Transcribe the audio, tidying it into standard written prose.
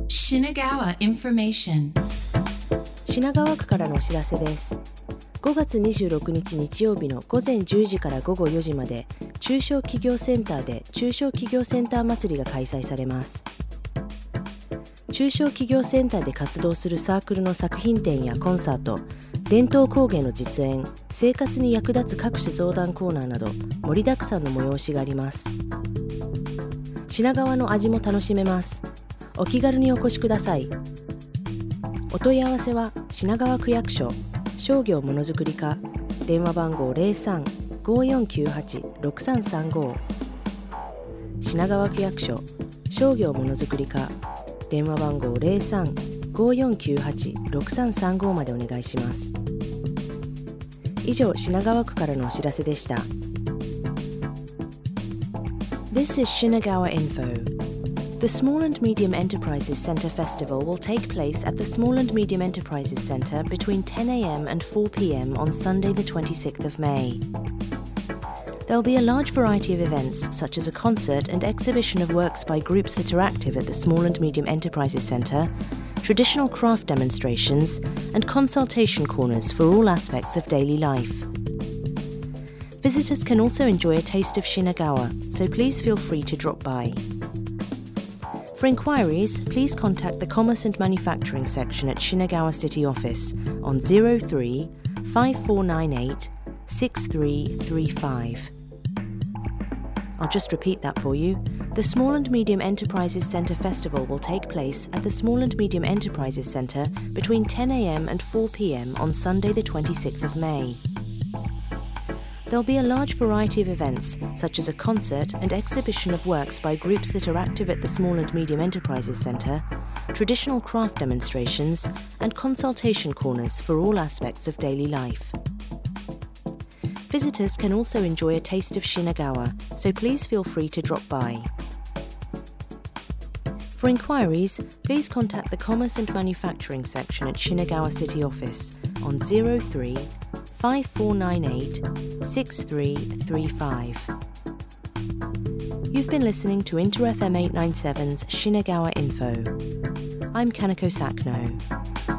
Shinagawa Information 品川区からのお知らせです。5月26日日曜日の午前10時から午後4時まで中小企業センターで中小企業センター祭りが開催されます。中小企業センターで活動するサークルの作品展やコンサート、伝統工芸の実演、生活に役立つ各種相談コーナーなど盛りだくさんの催しがあります。品川の味も楽しめます。お気軽にお越しください。お問い合わせは品川区役所商業ものづくり課、電話番号 03-5498-6335 品川区役所商業ものづくり課、電話番号 03-5498-6335 までお願いします。以上、品川区からのお知らせでした。 This is Shinagawa Info.The Small and Medium Enterprises Centre Festival will take place at the Small and Medium Enterprises Centre between 10 a.m. and 4 p.m. on Sunday the 26th of May. There will be a large variety of events, such as a concert and exhibition of works by groups that are active at the Small and Medium Enterprises Centre, traditional craft demonstrations, and consultation corners for all aspects of daily life. Visitors can also enjoy a taste of Shinagawa, so please feel free to drop by. For inquiries, please contact the Commerce and Manufacturing section at Shinagawa City Office on 03 5498 6335. I'll just repeat that for you. The Small and Medium Enterprises Centre Festival will take place at the Small and Medium Enterprises Centre between 10 a.m. and 4 p.m. on Sunday the 26th of May. There'll be a large variety of events, such as a concert and exhibition of works by groups that are active at the Small and Medium Enterprises Centre, traditional craft demonstrations, and consultation corners for all aspects of daily life. Visitors can also enjoy a taste of Shinagawa, so please feel free to drop by. For inquiries, please contact the Commerce and Manufacturing section at Shinagawa City Office on 03 5498 6335. You've been listening to Inter FM 897's Shinagawa Info. I'm Kanako Sakno.